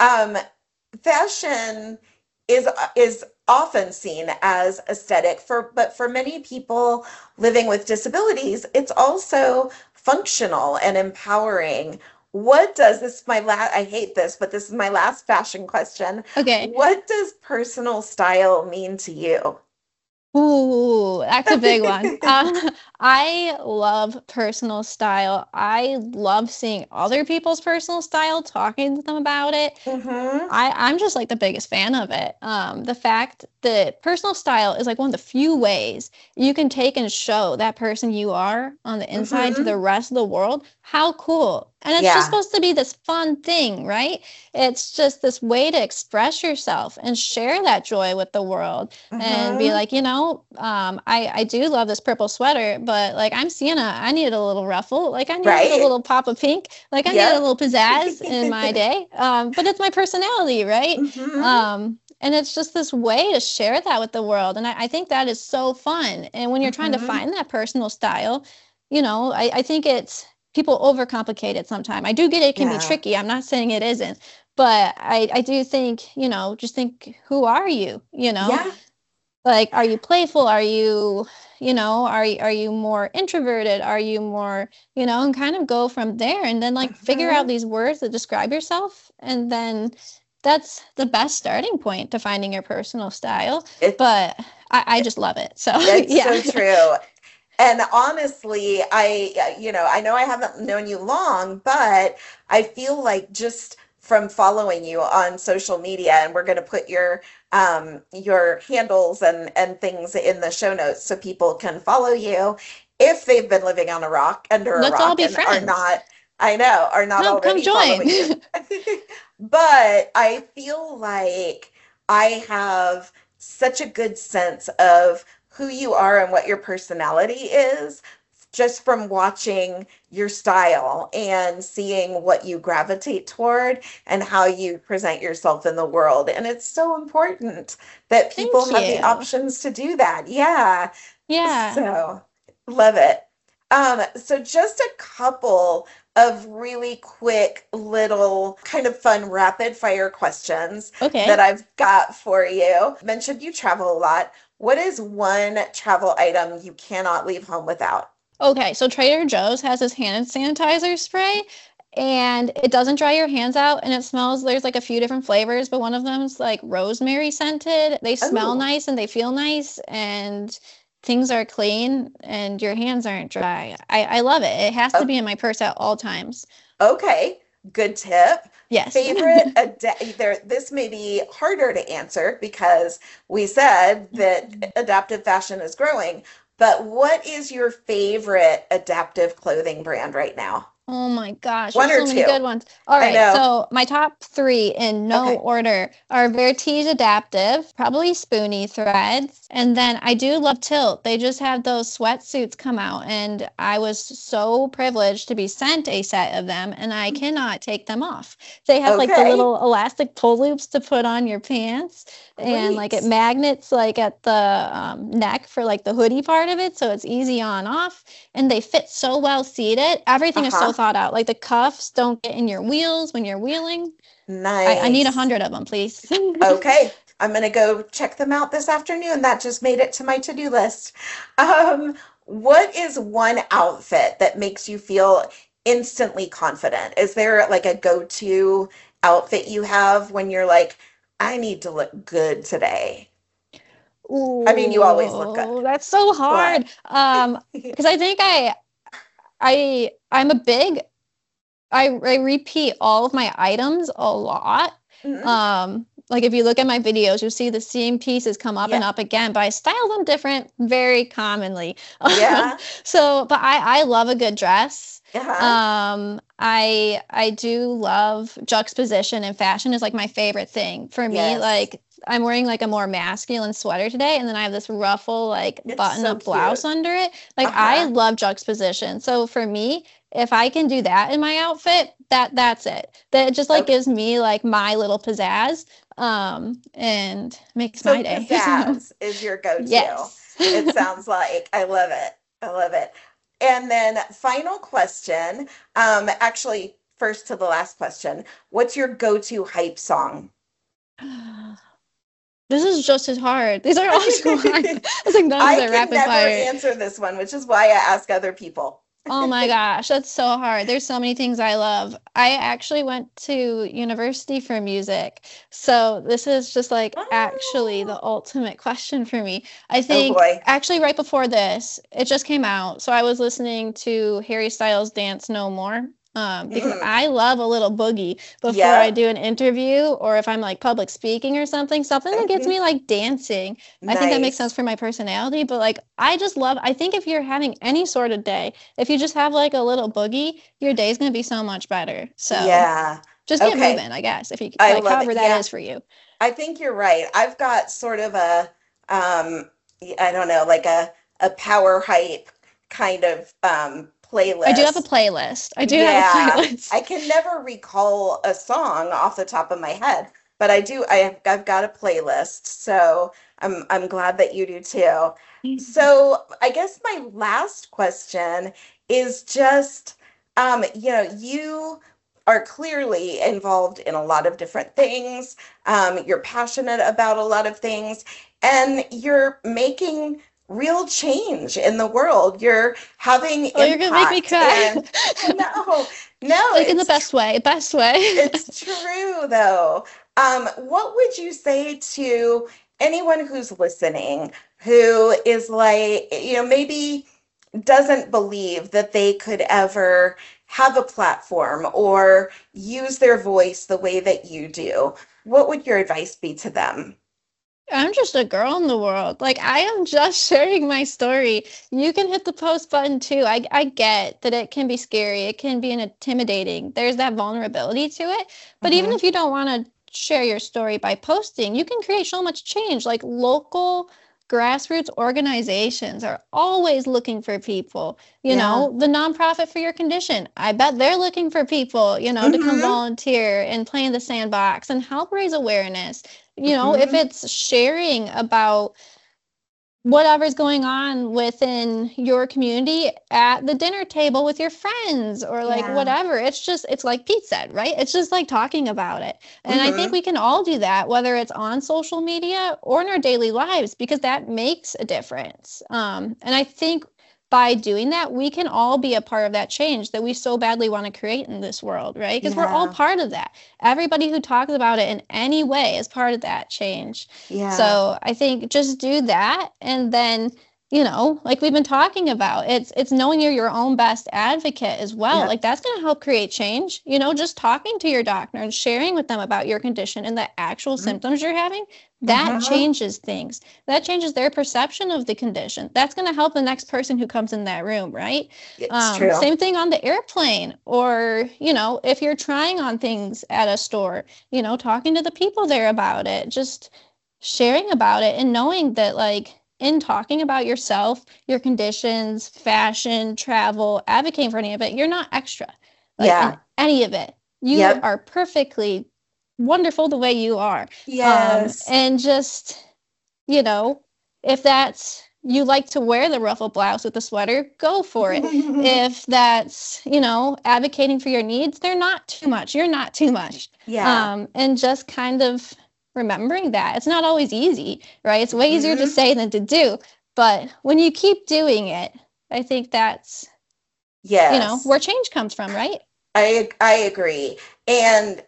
C: Fashion is often seen as aesthetic but for many people living with disabilities, it's also functional and empowering. What does this I hate this, but this is my last fashion question.
B: Okay.
C: What does personal style mean to you?
B: Ooh, that's a big one. I love personal style. I love seeing other people's personal style, talking to them about it. I'm just the biggest fan of it. The fact that personal style is one of the few ways you can take and show that person you are on the inside to the rest of the world. How cool. And it's just supposed to be this fun thing, right? It's just this way to express yourself and share that joy with the world and be I do love this purple sweater, but like I'm Sienna, I needed a little ruffle. Like I needed a
C: Right?
B: little pop of pink. Like I needed a
C: Yep.
B: little pizzazz in my day. But it's my personality, right?
C: Hmm.
B: And it's just this way to share that with the world. And I think that is so fun. And when you're trying to
C: Hmm.
B: find that personal style, I think it's people overcomplicate it sometimes. I do get it can be
C: Yeah.
B: tricky. I'm not saying it isn't, but I do think, just think, who are you?
C: Yeah.
B: Like, are you playful? Are you, are you more introverted? Are you more, and kind of go from there and then like figure out
C: Hmm.
B: these words that describe yourself. And then that's the best starting point to finding your personal style.
C: It's
B: But I just love it. So
C: it's
B: yeah.
C: so true. And honestly, I know I haven't known you long, but I feel like just from following you on social media, and we're going to put your handles and things in the show notes so people can follow you if they've been living on a rock under a
B: Let's all
C: rock
B: be
C: and are
B: friends.
C: not, I know, are not
B: Come
C: already
B: join.
C: following you. But I feel like I have such a good sense of who you are and what your personality is just from watching your style and seeing what you gravitate toward and how you present yourself in the world. And it's so important that people
B: Thank
C: have the
B: you.
C: options to do that. Yeah.
B: Yeah.
C: So love it. So just a couple of really quick little kind of fun rapid fire questions that
B: Okay.
C: I've got for you. Mentioned you travel a lot. What is one travel item you cannot leave home without?
B: Okay, so Trader Joe's has this hand sanitizer spray and it doesn't dry your hands out and it smells, there's like a few different flavors, but one of them's like rosemary scented. They smell
C: Oh,
B: nice and they feel nice and things are clean and your hands aren't dry. I love it. It has to
C: oh,
B: be in my purse at all times.
C: okay. Good tip.
B: Yes.
C: Favorite there, this may be harder to answer because we said that adaptive fashion is growing, but what is your favorite adaptive clothing brand right now?
B: Oh my gosh,
C: One
B: there's
C: or
B: so many
C: two.
B: good ones. All
C: I
B: right,
C: know.
B: so my top three in no
C: Okay.
B: order are Vertige Adaptive, probably Spoonie Threads, and then I do love Tilt. They just have those sweatsuits come out, and I was so privileged to be sent a set of them, and I cannot take them off. They have like the
C: Okay.
B: little elastic pull loops to put on your pants, and like it
C: Great.
B: magnets like at the neck for like the hoodie part of it, so it's easy on off and they fit so well seated. Everything is so
C: Uh-huh.
B: thought out. Like the cuffs don't get in your wheels when you're wheeling. I need a
C: Nice.
B: hundred of them, please.
C: Okay. I'm gonna go check them out this afternoon. That just made it to my to-do list. What is one outfit that makes you feel instantly confident? Is there like a go-to outfit you have when you're like, I need to look good today? I mean, you always look good,
B: Ooh, that's so
C: but
B: hard. Because I think I'm a big I repeat all of my items a lot.
C: Mhm.
B: Like if you look at my videos, you'll see the same pieces come up and
C: Yeah.
B: up again, but I style them different very commonly.
C: Yeah.
B: But I love a good dress.
C: Uh-huh.
B: I do love juxtaposition and fashion is like my favorite thing. For me,
C: Yes.
B: like I'm wearing like a more masculine sweater today, and then I have this ruffle like
C: It's so
B: button-up blouse
C: cute.
B: under it. Like I
C: Uh-huh.
B: love juxtaposition. So for me, if I can do that in my outfit, that's it. That just like
C: Okay.
B: gives me like my little pizzazz and makes
C: So
B: my day.
C: pizzazz is your go-to.
B: Yes.
C: It sounds like. I love it. I love it. And then final question, actually first to the last question. What's your go-to hype song?
B: This is just as hard. These are all so hard. It's like none of
C: I
B: these are
C: can
B: rapid
C: never
B: fire.
C: answer this one, which is why I ask other people.
B: Oh my gosh, that's so hard. There's so many things I love. I actually went to university for music. So this is just like actually the
C: Oh,
B: ultimate question for me. I
C: oh
B: think
C: boy.
B: actually right before this, it just came out. So I was listening to Harry Styles' Dance No More. Because
C: Mm,
B: I love a little boogie before I
C: yep.
B: do an interview or if I'm like public speaking or something that gets
C: Mhm.
B: me like dancing. I think that makes sense
C: Nice.
B: for my personality, but like I just love, I think if you're having any sort of day, if you just have like a little boogie, your day's gonna be so much better. So
C: Yeah.
B: just get
C: Okay.
B: moving, I guess, if you
C: I
B: like,
C: love it.
B: however that
C: Yeah.
B: is for you.
C: I think you're right. I've got sort of a I don't know, like a power hype kind of
B: I do have a
C: playlist.
B: playlist. I do have a
C: Yeah, I
B: playlist.
C: can never recall a song off the top of my head, but I do. I've got a playlist, so I'm glad that you do too. So I guess my last question is just, you are clearly involved in a lot of different things. You're passionate about a lot of things, and you're making real change in the world. You're having
B: Oh, you're gonna make me
C: impact,
B: cry.
C: and no, no,
B: Like in the best way, best way.
C: it's true though. What would you say to anyone who's listening who is like, maybe doesn't believe that they could ever have a platform or use their voice the way that you do? What would your advice be to them?
B: I'm just a girl in the world. Like I am just sharing my story. You can hit the post button too. I get that it can be scary. It can be intimidating. There's that vulnerability to it. But even
C: Hmm.
B: if you don't want to share your story by posting, you can create so much change. Like local grassroots organizations are always looking for people.
C: Yeah.
B: The nonprofit for your condition, I bet they're looking for people, to come
C: Hmm.
B: volunteer and play in the sandbox and help raise awareness. If
C: Hmm.
B: it's sharing about whatever's going on within your community at the dinner table with your friends or like
C: Yeah.
B: whatever, it's like Pete said, right? It's just like talking about it. And I think
C: Hmm.
B: we can all do that, whether it's on social media or in our daily lives, because that makes a difference. And I think by doing that, we can all be a part of that change that we so badly want to create in this world, right? Because we're all
C: Yeah.
B: part of that. Everybody who talks about it in any way is part of that change.
C: Yeah.
B: So I think just do that, and then, like we've been talking about, it's knowing you're your own best advocate as well.
C: Yep.
B: Like that's going to help create change. Just talking to your doctor and sharing with them about your condition and the actual symptoms you're having, that
C: Hmm.
B: changes things. That changes their perception of the condition. That's going to help the next person who comes in that room, right?
C: It's true.
B: Same thing on the airplane, or if you're trying on things at a store, talking to the people there about it, just sharing about it and knowing that, like, in talking about yourself, your conditions, fashion, travel, advocating for any of it, you're not extra, like in
C: Yeah.
B: any of it. You
C: Yep.
B: are perfectly wonderful the way you are.
C: Yes.
B: And just, you know, if that's you like to wear the ruffled blouse with the sweater, go for it. If that's, advocating for your needs, they're not too much. You're not too much.
C: Yeah.
B: And just kind of remembering that it's not always easy, right? It's way easier to
C: Hmm.
B: say than to do. But when you keep doing it, I think that's,
C: Yes.
B: where change comes from, right?
C: I agree. And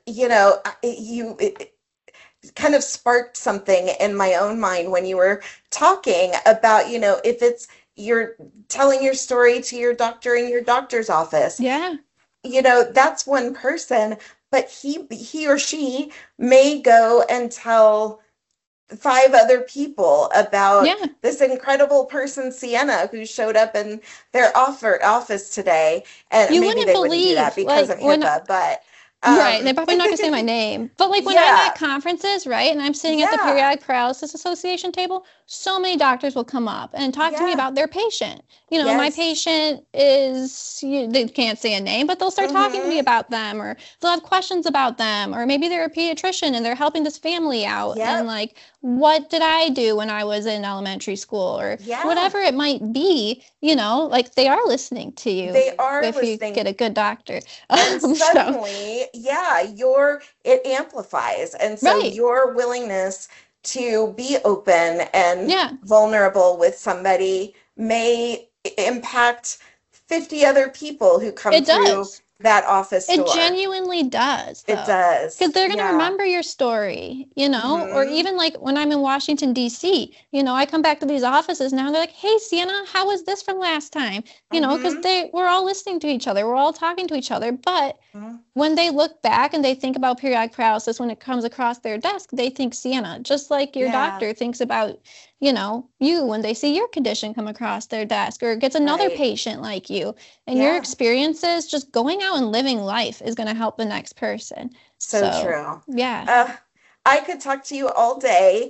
C: it kind of sparked something in my own mind when you were talking about, if it's you're telling your story to your doctor in your doctor's office,
B: Yeah.
C: that's one person, but he or she may go and tell five other people about
B: Yeah.
C: this incredible person, Sienna, who showed up in their office today. And
B: You
C: maybe
B: wouldn't
C: they wouldn't do that
B: believe,
C: because
B: like,
C: of
B: when
C: HIPAA, but
B: right, they're
C: um,
B: probably not gonna say my name. But like when I'm
C: yeah,
B: at conferences, right, and I'm sitting at the
C: yeah,
B: Periodic Paralysis Association table, so many doctors will come up and talk to me
C: yeah,
B: about their patient. My
C: yes,
B: patient is, they can't say a name, but they'll start talking to me
C: mm-hmm,
B: about them, or they'll have questions about them, or maybe they're a pediatrician and they're helping this family out. And
C: yep,
B: like, what did I do when I was in elementary school, or
C: yeah.
B: whatever it might be, like they are listening to you
C: They are
B: if you
C: listening.
B: get a good doctor.
C: And
B: So,
C: suddenly, yeah, it amplifies. And so
B: right.
C: your willingness to be open and
B: Yeah,
C: vulnerable with somebody may impact 50 other people who come
B: it
C: through
B: does.
C: that office
B: It
C: door.
B: genuinely does,
C: It
B: though. Because
C: does.
B: they're going to
C: Yeah.
B: remember your story, or
C: Hmm.
B: even like when I'm in Washington, D.C., I come back to these offices now and they're like, hey, Sienna, how was this from last time? Because
C: Hmm.
B: we're all listening to each other, we're all talking to each other. But
C: Hmm.
B: when they look back and they think about periodic paralysis, when it comes across their desk, they think Sienna, just like your
C: Yeah.
B: doctor thinks about, you when they see your condition come across their desk, or gets another
C: Right.
B: patient like you. And your
C: Yeah.
B: experiences just going out and living life is going to help the next person.
C: So
B: So,
C: true.
B: yeah.
C: Uh, I could talk to you all day.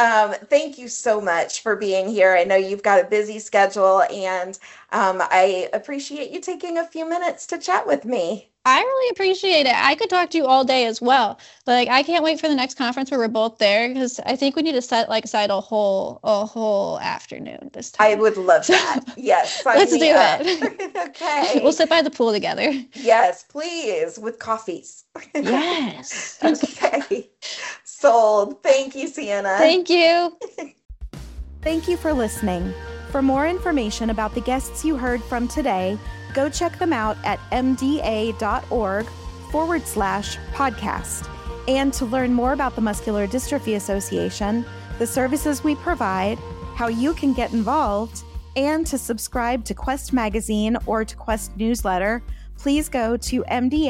C: Thank you so much for being here. I know you've got a busy schedule, and I appreciate you taking a few minutes to chat with me.
B: I really appreciate it. I could talk to you all day as well, but like I can't wait for the next conference where we're both there because I think we need to set like aside a whole afternoon this time.
C: I would love that. Yes, sign
B: Let's
C: me
B: do
C: up.
B: it.
C: Okay.
B: We'll sit by the pool together.
C: Yes, please, with coffees.
B: Yes.
C: Okay. Sold. Thank you, Sienna.
B: Thank you.
A: Thank you for listening. For more information about the guests you heard from today, go check them out at mda.org/podcast. And to learn more about the Muscular Dystrophy Association, the services we provide, how you can get involved, and to subscribe to Quest Magazine or to Quest Newsletter, please go to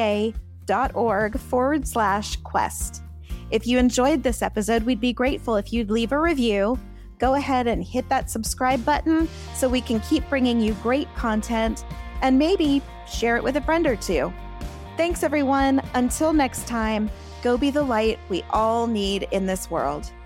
A: mda.org/quest. If you enjoyed this episode, we'd be grateful if you'd leave a review. Go ahead and hit that subscribe button so we can keep bringing you great content, and maybe share it with a friend or two. Thanks, everyone. Until next time, go be the light we all need in this world.